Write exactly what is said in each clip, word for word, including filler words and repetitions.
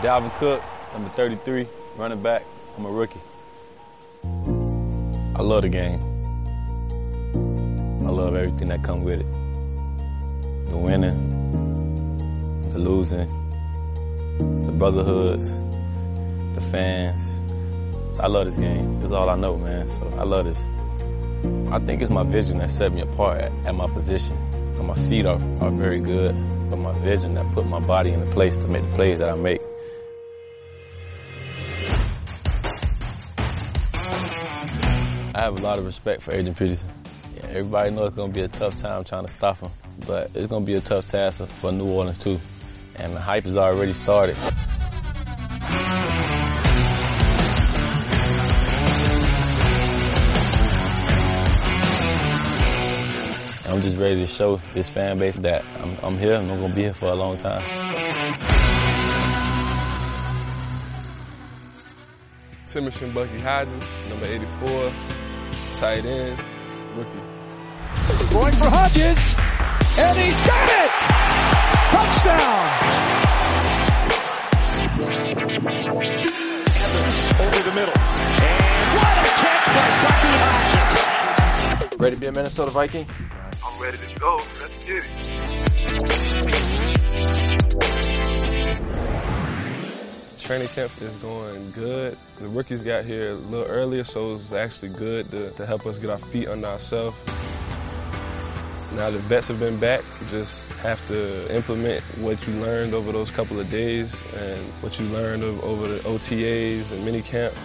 Dalvin Cook, number thirty-three, running back. I'm a rookie. I love the game. I love everything that comes with it. The winning, the losing, the brotherhoods, the fans. I love this game. That's all I know, man, so I love this. I think it's my vision that set me apart at, at my position. And my feet are, are very good, but my vision that put my body in a place to make the plays that I make. I have a lot of respect for Adrian Peterson. Yeah, everybody knows it's going to be a tough time trying to stop him, but it's going to be a tough task for, for New Orleans too. And the hype has already started. I'm just ready to show this fan base that I'm, I'm here and I'm going to be here for a long time. Timerson Bucky Hodges, number eighty-four, tight end, rookie. Going for Hodges, and he's got it! Touchdown! Evans over the middle, and what a catch by Bucky Hodges! Ready to be a Minnesota Viking? I'm ready to go. Let's get it. Training camp is going good. The rookies got here a little earlier, so it's actually good to, to help us get our feet under ourselves. Now the vets have been back, you just have to implement what you learned over those couple of days and what you learned of, over the O T As and mini camp.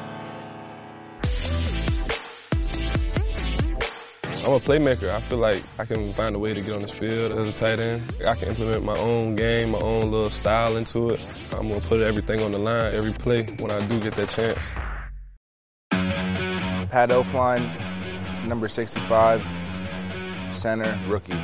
I'm a playmaker. I feel like I can find a way to get on this field as a tight end. I can implement my own game, my own little style into it. I'm going to put everything on the line every play when I do get that chance. Pat Elflein, number sixty-five, center, rookie.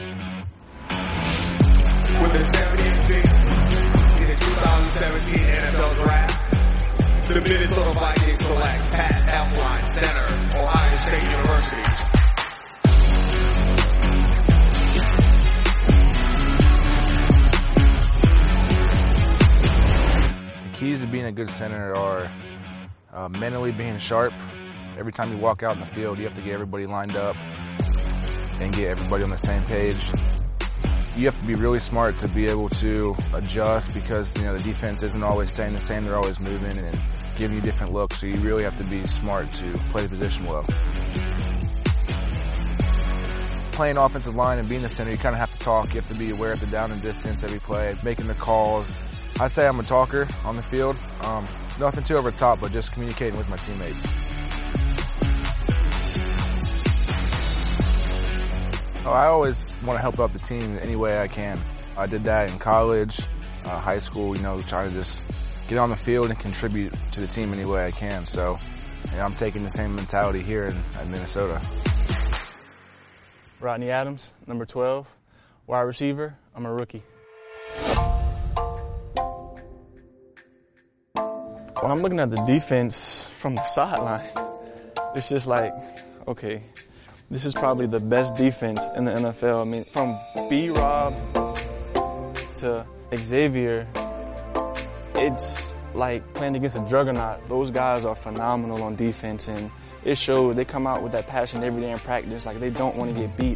With the seventieth pick in the two thousand seventeen N F L Draft, the Minnesota Vikings select Pat Elflein, center, Ohio State University. Keys to being a good center are uh, mentally being sharp. Every time you walk out in the field, you have to get everybody lined up and get everybody on the same page. You have to be really smart to be able to adjust because, you know, the defense isn't always staying the same. They're always moving and giving you different looks, so you really have to be smart to play the position well. Playing offensive line and being the center, you kind of have to talk. You have to be aware of the down and distance every play, making the calls. I'd say I'm a talker on the field. Um, nothing too over the top, but just communicating with my teammates. Oh, I always want to help out the team in any way I can. I did that in college, uh, high school, you know, trying to just get on the field and contribute to the team any way I can. So you know, I'm taking the same mentality here in, in Minnesota. Rodney Adams, number twelve, wide receiver. I'm a rookie. When I'm looking at the defense from the sideline, it's just like, okay, this is probably the best defense in the N F L. I mean, from B-Rob to Xavier, it's like playing against a juggernaut. Those guys are phenomenal on defense, and it shows. They come out with that passion every day in practice, like they don't want to get beat.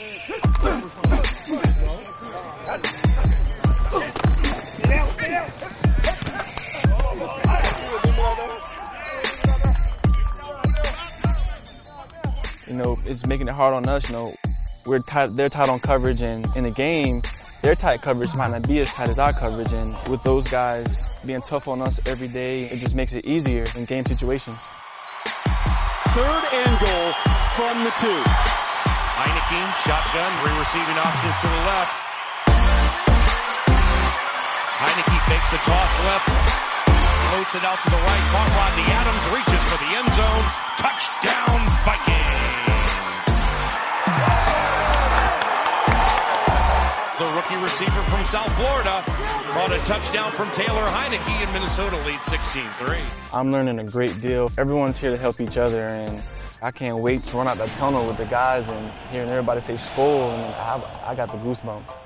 You know, it's making it hard on us. You know, we're tight, they're tight on coverage, and in the game, their tight coverage might not be as tight as our coverage. And with those guys being tough on us every day, it just makes it easier in game situations. Third and goal from the two. Heineke, shotgun, three receiving options to the left. Heineke fakes a toss left, floats it out to the right. Caught Rodney Adams, reaches for the end zone. Touchdown, Vikings! The rookie receiver from South Florida caught a touchdown from Taylor Heineke, and Minnesota leads sixteen three. I'm learning a great deal. Everyone's here to help each other, and I can't wait to run out the tunnel with the guys and hearing everybody say "Skol," and I, I got the goosebumps.